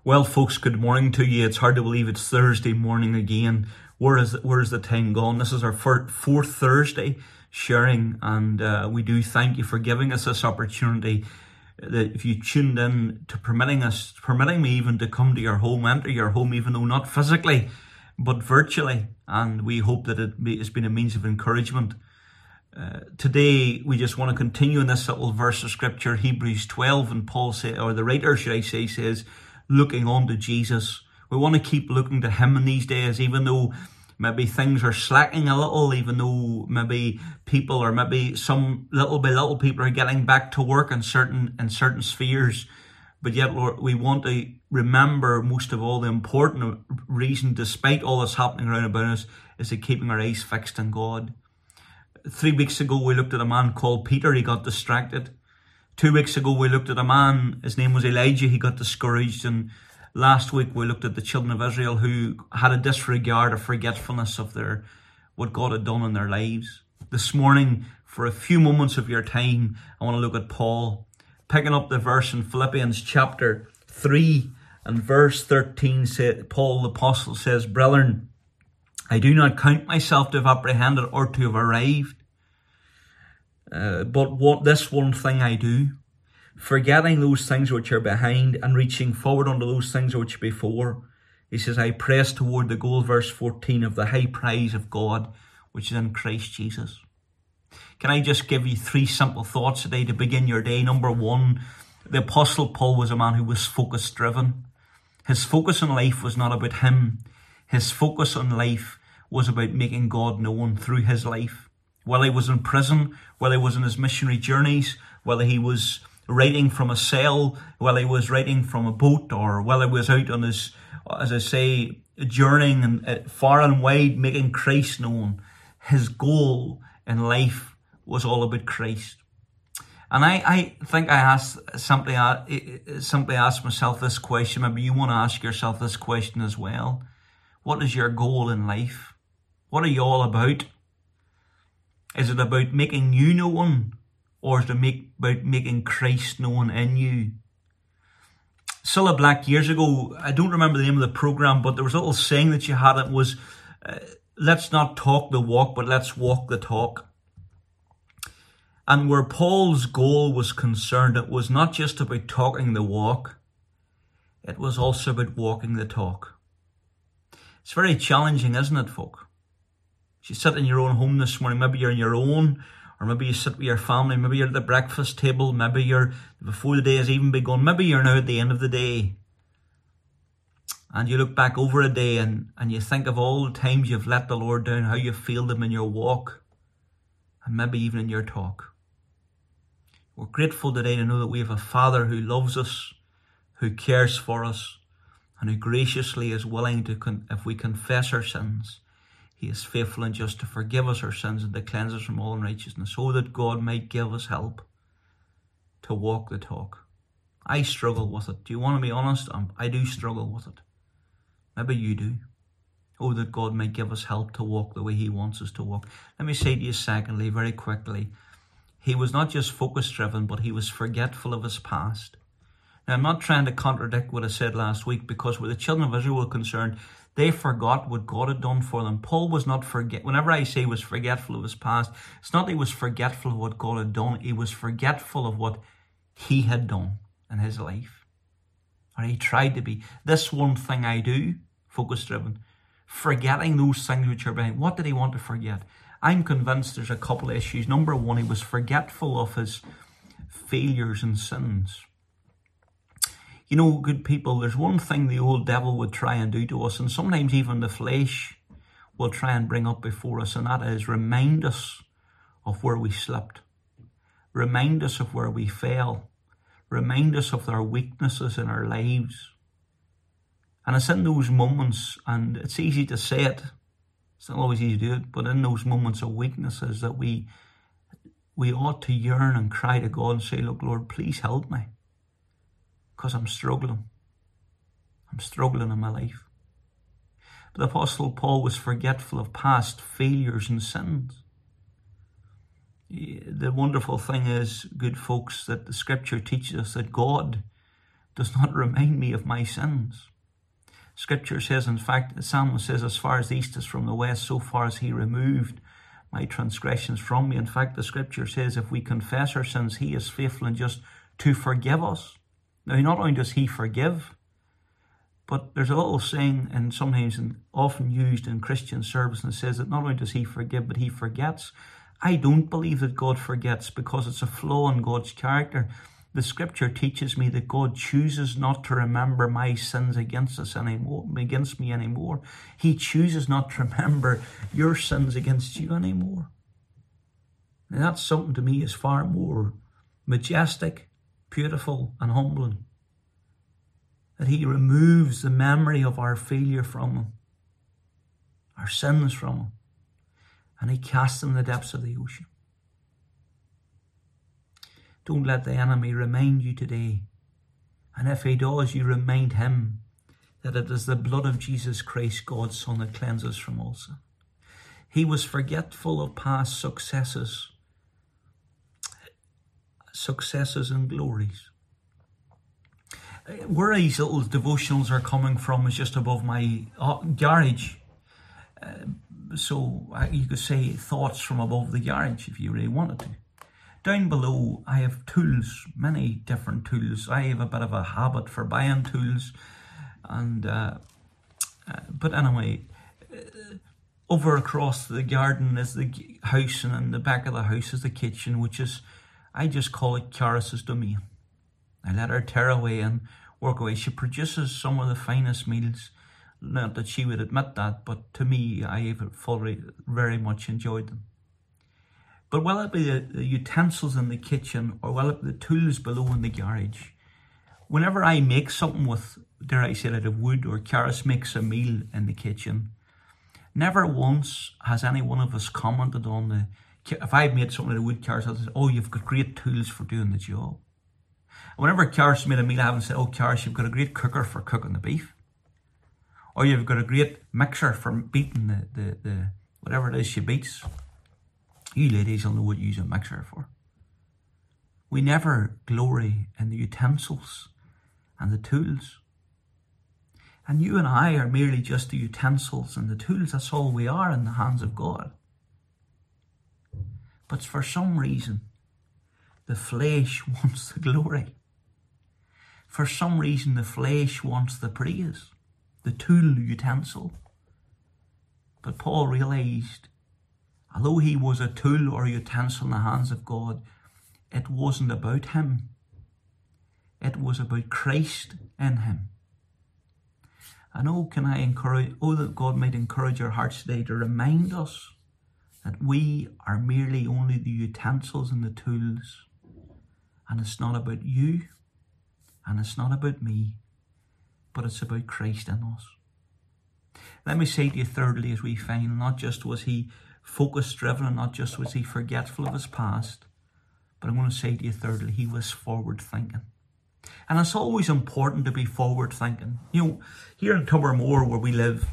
Well, folks, good morning to you. It's hard to believe it's Thursday morning again. Where is the time gone? This is our fourth Thursday sharing, and we do thank you for giving us this opportunity. That if you tuned in to permitting me even to come to your home, enter your home, even though not physically, but virtually, and we hope that it's been a means of encouragement. Today, we just want to continue in this little verse of scripture, Hebrews 12, and Paul says, or the writer, should I say, says, looking on to Jesus. We want to keep looking to him in these days, even though maybe things are slacking a little, even though maybe people, or maybe some little by little people are getting back to work in certain spheres. But yet, Lord, we want to remember most of all the important reason, despite all that's happening around about us, is to keeping our eyes fixed on God. 3 weeks ago, we looked at a man called Peter. He got distracted. 2 weeks ago, we looked at a man, his name was Elijah. He got discouraged. And last week, we looked at the children of Israel who had a disregard, a forgetfulness of what God had done in their lives. This morning, for a few moments of your time, I want to look at Paul. Picking up the verse in Philippians chapter 3 and verse 13, Paul the apostle says, "Brethren, I do not count myself to have apprehended or to have arrived. But this one thing I do, forgetting those things which are behind and reaching forward unto those things which are before." He says, "I press toward the goal," verse 14, "of the high prize of God, which is in Christ Jesus." Can I just give you 3 simple thoughts today to begin your day? Number 1, the Apostle Paul was a man who was focus driven. His focus in life was not about him. His focus on life was about making God known through his life. While he was in prison, while he was on his missionary journeys, whether he was writing from a cell, while he was writing from a boat, or while he was out on his, as I say, journeying and far and wide, making Christ known, his goal in life was all about Christ. And I think I simply asked myself this question. Maybe you want to ask yourself this question as well. What is your goal in life? What are you all about? Is it about making you known, or is it about making Christ known in you? Cilla Black, years ago, I don't remember the name of the program, but there was a little saying that you had. It was, let's not talk the walk, but let's walk the talk. And where Paul's goal was concerned, it was not just about talking the walk, it was also about walking the talk. It's very challenging, isn't it, folk? You sit in your own home this morning, maybe you're in your own, or maybe you sit with your family, maybe you're at the breakfast table, maybe you're before the day has even begun, maybe you're now at the end of the day. And you look back over a day and you think of all the times you've let the Lord down, how you failed him in your walk, and maybe even in your talk. We're grateful today to know that we have a Father who loves us, who cares for us, and who graciously is willing to, if we confess our sins, he is faithful and just to forgive us our sins and to cleanse us from all unrighteousness, so that God might give us help to walk the talk. I struggle with it. Do you want to be honest? I do struggle with it. Maybe you do. Oh, that God might give us help to walk the way he wants us to walk. Let me say to you secondly, very quickly, he was not just focus driven, but he was forgetful of his past. Now, I'm not trying to contradict what I said last week, because where the children of Israel were concerned, they forgot what God had done for them. Paul was not whenever I say he was forgetful of his past, it's not that he was forgetful of what God had done. He was forgetful of what he had done in his life. Or he tried to be. This one thing I do, focus driven, forgetting those things which are behind. What did he want to forget? I'm convinced there's a couple of issues. Number 1, he was forgetful of his failures and sins. You know, good people, there's one thing the old devil would try and do to us, and sometimes even the flesh will try and bring up before us, and that is remind us of where we slipped. Remind us of where we fell. Remind us of our weaknesses in our lives. And it's in those moments, and it's easy to say it, it's not always easy to do it, but in those moments of weaknesses that we ought to yearn and cry to God and say, look, Lord, please help me. Because I'm struggling. I'm struggling in my life. But the Apostle Paul was forgetful of past failures and sins. The wonderful thing is, good folks, that the scripture teaches us that God does not remind me of my sins. Scripture says, in fact, the psalmist says, as far as the east is from the west, so far as he removed my transgressions from me. In fact, the scripture says if we confess our sins, he is faithful and just to forgive us. Now, not only does he forgive, but there's a little saying, and sometimes often used in Christian service, and it says that not only does he forgive, but he forgets. I don't believe that God forgets, because it's a flaw in God's character. The scripture teaches me that God chooses not to remember my sins against me anymore. He chooses not to remember your sins against you anymore. And that's something to me is far more majestic, beautiful, and humbling. That he removes the memory of our failure from him, our sins from him, and he casts them in the depths of the ocean. Don't let the enemy remind you today. And if he does, you remind him that it is the blood of Jesus Christ, God's Son, that cleanses from all sin. He was forgetful of past successes and glories. Where these little devotionals are coming from is just above my garage. So you could say thoughts from above the garage if you really wanted to. Down below, I have tools, many different tools. I have a bit of a habit for buying tools. But anyway, over across the garden is the house, and in the back of the house is the kitchen, which is, I just call it Caris's domain. I let her tear away and work away. She produces some of the finest meals. Not that she would admit that, but to me, I have very much enjoyed them. But will it be the utensils in the kitchen, or will it be the tools below in the garage? Whenever I make something with, dare I say, out of wood, or Caris makes a meal in the kitchen, never once has any one of us commented on if I've made something out of wood, Caris has said, oh, you've got great tools for doing the job. And whenever Caris made a meal, I haven't said, oh, Caris, you've got a great cooker for cooking the beef. Or you've got a great mixer for beating the whatever it is she beats. You ladies will know what you use a mixer for. We never glory in the utensils and the tools. And you and I are merely just the utensils and the tools. That's all we are in the hands of God. But for some reason, the flesh wants the glory. For some reason, the flesh wants the praise, the tool, utensil. But Paul realized, although he was a tool or a utensil in the hands of God, it wasn't about him. It was about Christ in him. And that God might encourage our hearts today to remind us that we are merely only the utensils and the tools. And it's not about you, and it's not about me, but it's about Christ in us. Let me say to you thirdly, as we find, not just was he focus-driven, and not just was he forgetful of his past, but I'm going to say to you thirdly, he was forward-thinking. And it's always important to be forward-thinking. You know, here in Tobermore, where we live,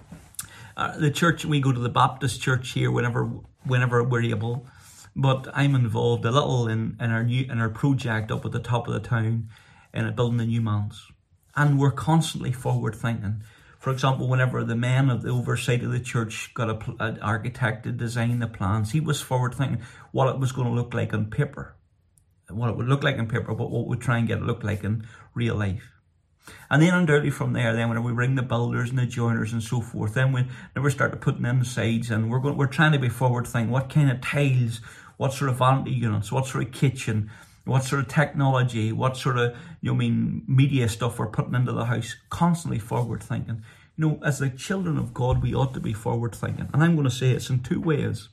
the church, we go to the Baptist church here whenever we're able, but I'm involved a little in our project up at the top of the town in building the new manse. And we're constantly forward-thinking. For example, whenever the man of the oversight of the church got an architect to design the plans, he was forward-thinking what it was going to look like on paper. What it would look like on paper, but what we'd try and get it look like in real life. And then undoubtedly from there, then when we bring the builders and the joiners and so forth, then we never start to putting in the sides, and we're trying to be forward-thinking. What kind of tiles, what sort of vanity units, what sort of kitchen, what sort of technology, what sort of, media stuff we're putting into the house. Constantly forward-thinking. As the children of God, we ought to be forward-thinking. And I'm going to say it's in two ways.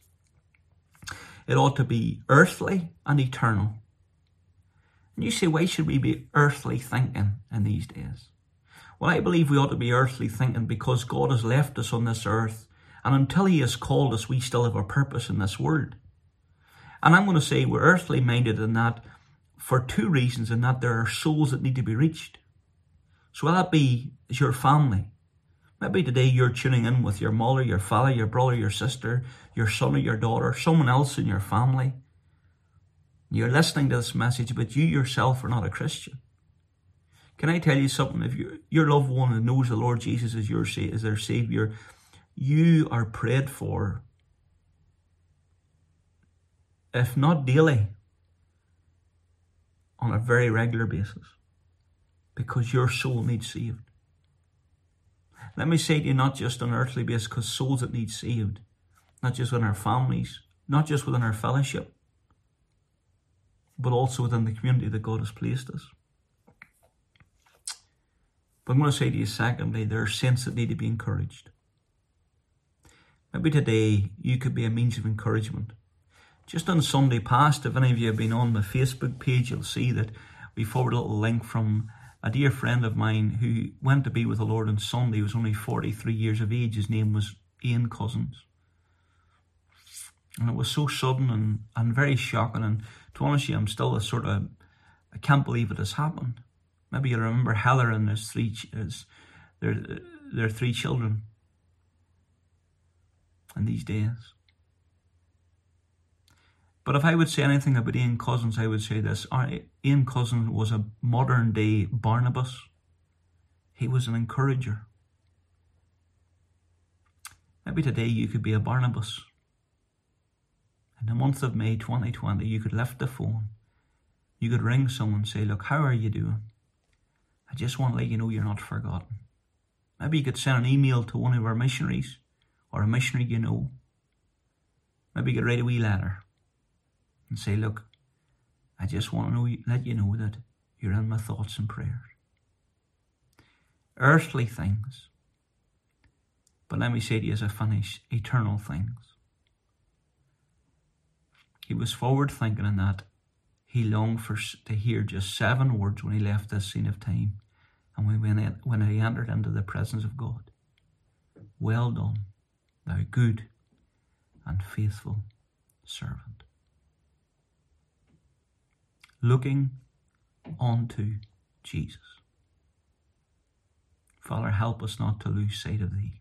It ought to be earthly and eternal. And you say, why should we be earthly thinking in these days? Well, I believe we ought to be earthly thinking because God has left us on this earth. And until he has called us, we still have a purpose in this world. And I'm going to say we're earthly minded in that for two reasons, in that there are souls that need to be reached. So will that be your family? Maybe today you're tuning in with your mother, your father, your brother, your sister, your son or your daughter, someone else in your family. You're listening to this message, but you yourself are not a Christian. Can I tell you something? If your loved one knows the Lord Jesus is is their Saviour, you are prayed for, if not daily, on a very regular basis, because your soul needs saved. Let me say to you, not just on an earthly basis, because souls that need saved, not just within our families, not just within our fellowship, but also within the community that God has placed us. But I'm going to say to you, secondly, there are saints that need to be encouraged. Maybe today you could be a means of encouragement. Just on Sunday past, if any of you have been on my Facebook page, you'll see that we forwarded a little link from a dear friend of mine who went to be with the Lord on Sunday. He was only 43 years of age. His name was Ian Cousins. And it was so sudden and very shocking. And to be honest with you, I'm still I can't believe it has happened. Maybe you remember Heather and their three children in these days. But if I would say anything about Ian Cousins, I would say this. Ian Cousins was a modern day Barnabas. He was an encourager. Maybe today you could be a Barnabas. In the month of May 2020, you could lift the phone. You could ring someone and say, look, how are you doing? I just want to let you know you're not forgotten. Maybe you could send an email to one of our missionaries or a missionary you know. Maybe you could write a wee letter and say, look, I just want to let you know that you're in my thoughts and prayers. Earthly things. But let me say to you as I finish, eternal things. He was forward thinking in that he longed to hear just 7 words when he left this scene of time and when he entered into the presence of God. Well done, thou good and faithful servant. Looking unto Jesus. Father, help us not to lose sight of thee.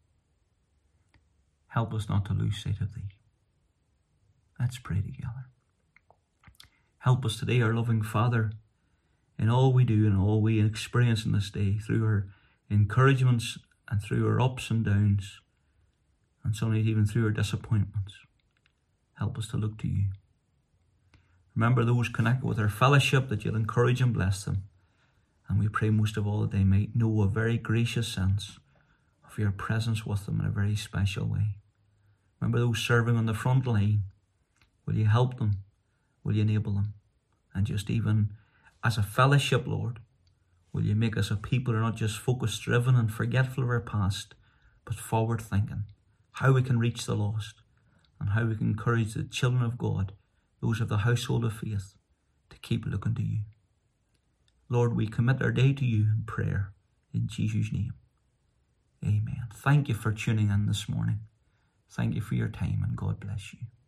Help us not to lose sight of thee. Let's pray together. Help us today, our loving Father, in all we do and all we experience in this day, through our encouragements and through our ups and downs, and sometimes even through our disappointments. Help us to look to you. Remember those connected with our fellowship, that you'll encourage and bless them. And we pray most of all that they might know a very gracious sense of your presence with them in a very special way. Remember those serving on the front line. Will you help them? Will you enable them? And just even as a fellowship, Lord, will you make us a people who are not just focus-driven and forgetful of our past, but forward-thinking, how we can reach the lost and how we can encourage the children of God, those of the household of faith, to keep looking to you. Lord, we commit our day to you in prayer in Jesus' name. Amen. Thank you for tuning in this morning. Thank you for your time, and God bless you.